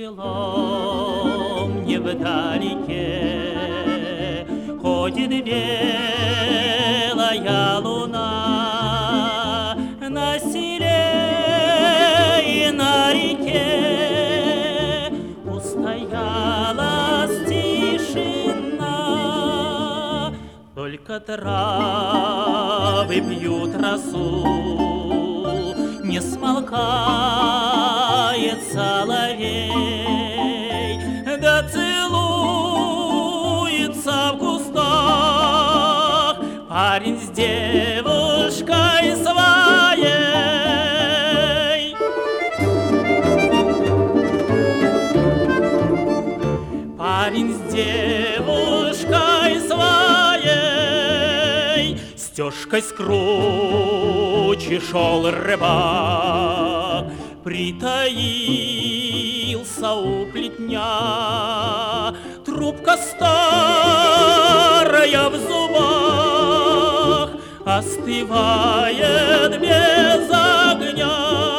селом невдалеке ходит белая луна на селе и на реке. Устоялась тишина, только травы пьют росу, не смолкает соловей, да целуется в кустах парень с девушкой своей. Парень с девушкой своей, стежкой с кручи шел рыбак, притаился у плетня, трубка старая в зубах остывает без огня.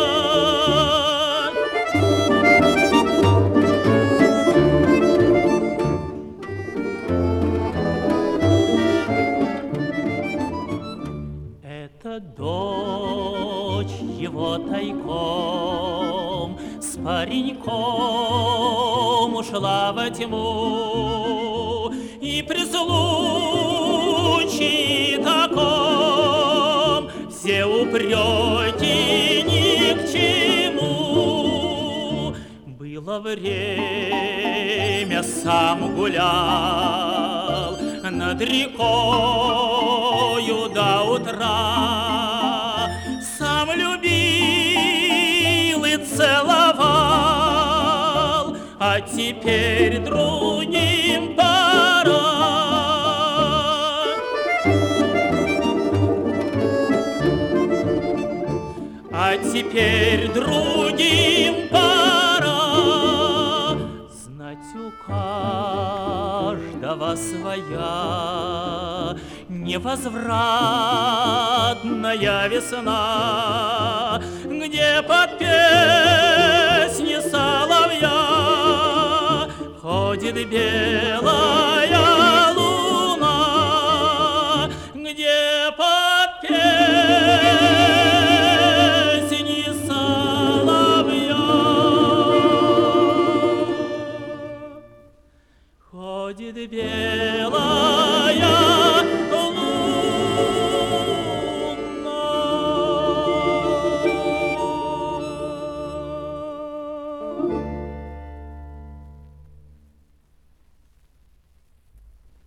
Это дочь его тайком с пареньком ушла во тьму, и при случае таком все упреки ни к чему. Было время, сам гулял над рекою до утра, сам любил и целовал, а теперь другим пора. А теперь другим пора. Знать у каждого своя невозвратная весна, где под песни соловья ходит белая луна, где под песни соловья ходит белая